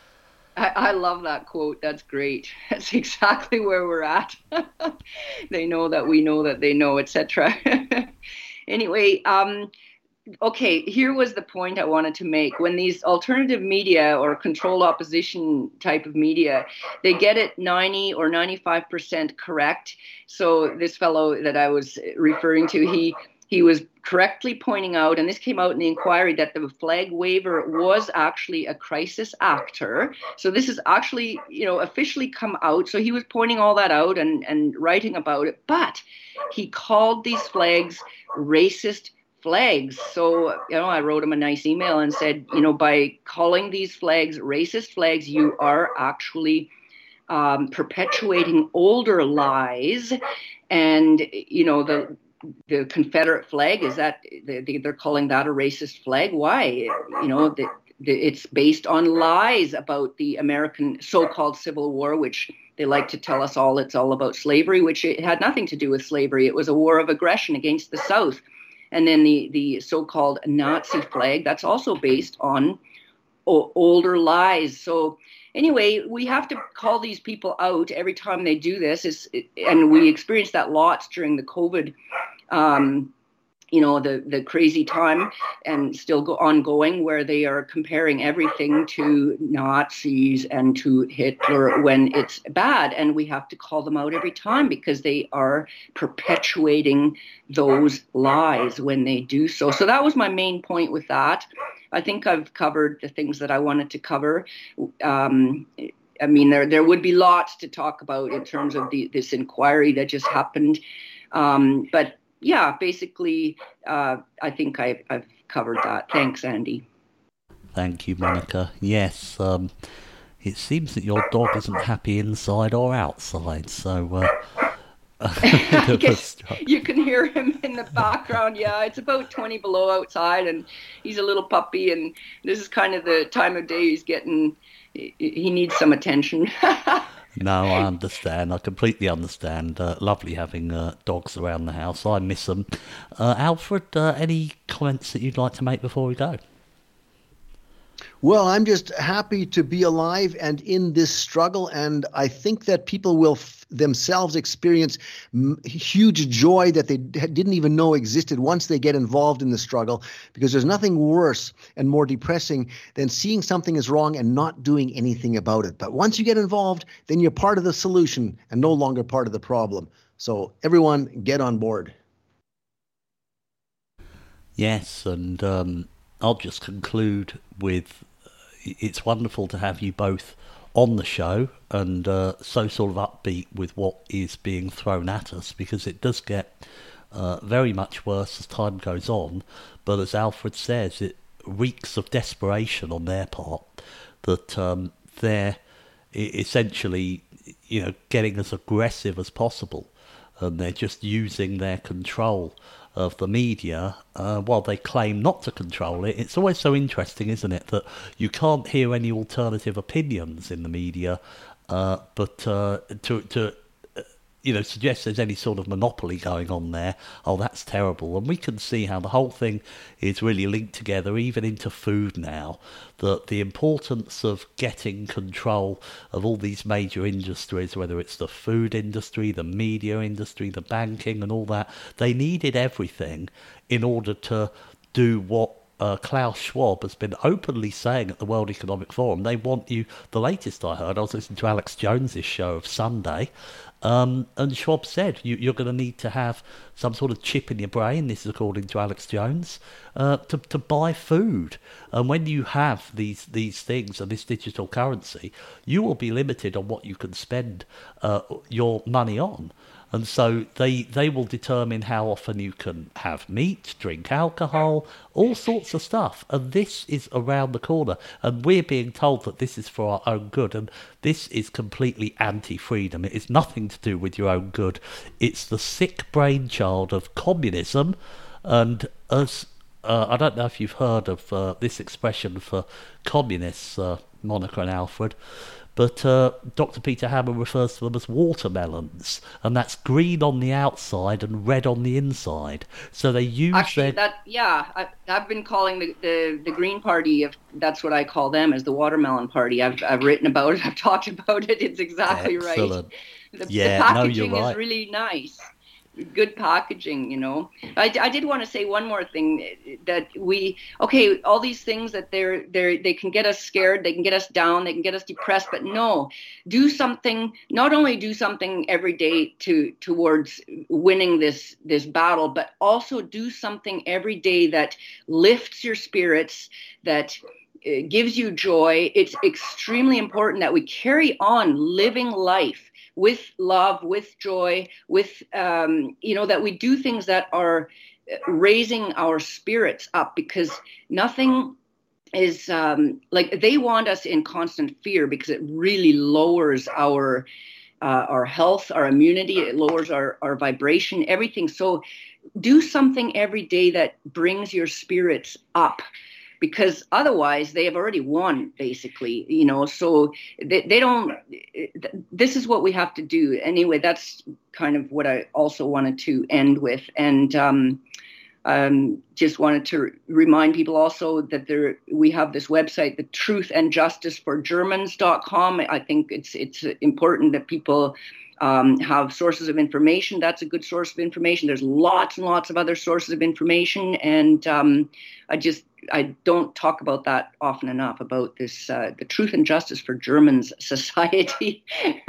I, I love that quote. That's great. That's exactly where we're at. They know that we know that they know, et cetera. Anyway, um, okay, here was the point I wanted to make. When these alternative media or controlled opposition type of media, they get it ninety or ninety-five percent correct. So this fellow that I was referring to, he he was correctly pointing out, and this came out in the inquiry, that the flag waver was actually a crisis actor. So this is actually, you know, officially come out. So he was pointing all that out and, and writing about it. But he called these flags racist flags. So, you know, I wrote him a nice email and said, you know, by calling these flags racist flags, you are actually um, perpetuating older lies. And, you know, the the Confederate flag, is that they're calling that a racist flag? Why? You know, the, the, it's based on lies about the American so-called Civil War, which they like to tell us all it's all about slavery, which it had nothing to do with slavery. It was a war of aggression against the South. And then the, the so-called Nazi flag, that's also based on o- older lies. So anyway, we have to call these people out every time they do this. Is, and we experienced that lots during the COVID, um, you know, the, the crazy time, and still go ongoing, where they are comparing everything to Nazis and to Hitler when it's bad. And we have to call them out every time because they are perpetuating those lies when they do so. So that was my main point with that. I think I've covered the things that I wanted to cover. Um, I mean, there there would be lots to talk about in terms of the this inquiry that just happened. Um, but yeah, basically, uh, I think I, I've covered that. Thanks, Andy. Thank you, Monica. Yes, um, it seems that your dog isn't happy inside or outside, so... Uh, I guess you can hear him in the background. Yeah, it's about twenty below outside, and he's a little puppy, and this is kind of the time of day he's getting, he needs some attention. No, I understand. I completely understand. Uh, lovely having uh, dogs around the house. I miss them. Uh, Alfred, uh, any comments that you'd like to make before we go? Well, I'm just happy to be alive and in this struggle, and I think that people will f- themselves experience m- huge joy that they d- didn't even know existed once they get involved in the struggle, because there's nothing worse and more depressing than seeing something is wrong and not doing anything about it. But once you get involved, then you're part of the solution and no longer part of the problem. So everyone get on board. Yes, and um, I'll just conclude with it's wonderful to have you both on the show and uh, so sort of upbeat with what is being thrown at us, because it does get uh, very much worse as time goes on. But as Alfred says, it reeks of desperation on their part, that um, they're essentially, you know, getting as aggressive as possible, and they're just using their control of the media uh, while they claim not to control it. It's always so interesting, isn't it, that you can't hear any alternative opinions in the media, uh, but uh, to to uh, you know suggest there's any sort of monopoly going on there. Oh, that's terrible. And we can see how the whole thing is really linked together, even into food now. That the importance of getting control of all these major industries, whether it's the food industry, the media industry, the banking and all that, they needed everything in order to do what uh, Klaus Schwab has been openly saying at the World Economic Forum. They want you, the latest I heard, I was listening to Alex Jones's show of Sunday, Um, and Schwab said you, you're going to need to have some sort of chip in your brain, this is according to Alex Jones, uh, to, to buy food. And when you have these, these things and this digital currency, you will be limited on what you can spend uh, your money on. And so they they will determine how often you can have meat, drink alcohol, all sorts of stuff. And this is around the corner. And we're being told that this is for our own good. And this is completely anti-freedom. It is nothing to do with your own good. It's the sick brainchild of communism. And as uh, I don't know if you've heard of uh, this expression for communists, uh, Monica and Alfred, but uh, Doctor Peter Hammond refers to them as watermelons, and that's green on the outside and red on the inside. So they use Actually, their... that yeah, I, I've been calling the, the, the Green Party, if that's what I call them, as the Watermelon Party. I've I've written about it. I've talked about it. It's exactly Excellent. right. The, yeah, the packaging no, you're right. is really nice. Good packaging, you know. I, I did want to say one more thing, that we okay, all these things that they're they they can get us scared, they can get us down, they can get us depressed, but no, do something. Not only do something every day to towards winning this this battle, but also do something every day that lifts your spirits, that uh, gives you joy. It's extremely important that we carry on living life with love, with joy, with, um, you know, that we do things that are raising our spirits up, because nothing is um, like they want us in constant fear, because it really lowers our uh, our health, our immunity, it lowers our, our vibration, everything. So do something every day that brings your spirits up, because otherwise they have already won, basically, you know, so they, they don't, this is what we have to do. Anyway, that's kind of what I also wanted to end with. And um, um, just wanted to remind people also that there we have this website, the truth and justice for germans dot com. I think it's it's important that people Um, have sources of information. That's a good source of information. There's lots and lots of other sources of information, and um, I just I don't talk about that often enough, about this uh, the Truth and Justice for Germans Society.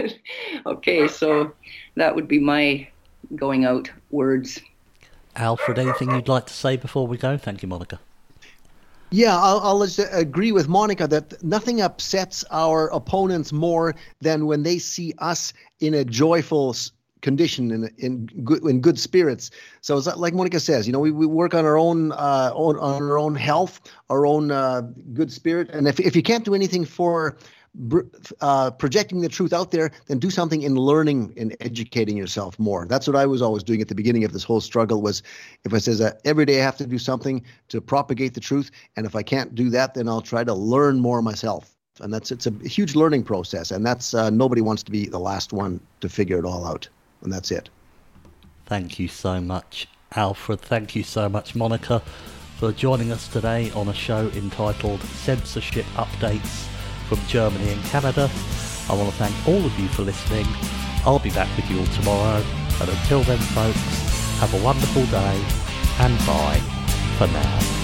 Okay, so that would be my going out words. Alfred, anything you'd like to say before we go? Thank you, Monica. Yeah, I'll, I'll just agree with Monica that nothing upsets our opponents more than when they see us in a joyful condition, in in good in good spirits. So it's like Monica says, you know, we, we work on our own uh, own on our own health, our own uh, good spirit, and if if you can't do anything for Uh, projecting the truth out there, then do something in learning and educating yourself more. That's what I was always doing at the beginning of this whole struggle. Was if I says that every day I have to do something to propagate the truth, and if I can't do that, then I'll try to learn more myself. And that's it's a huge learning process, and that's uh, nobody wants to be the last one to figure it all out. And that's it. Thank you so much, Alfred. Thank you so much, Monica, for joining us today on a show entitled Censorship Updates from Germany and Canada. I want to thank all of you for listening. I'll be back with you all tomorrow, and until then folks, have a wonderful day, and bye for now.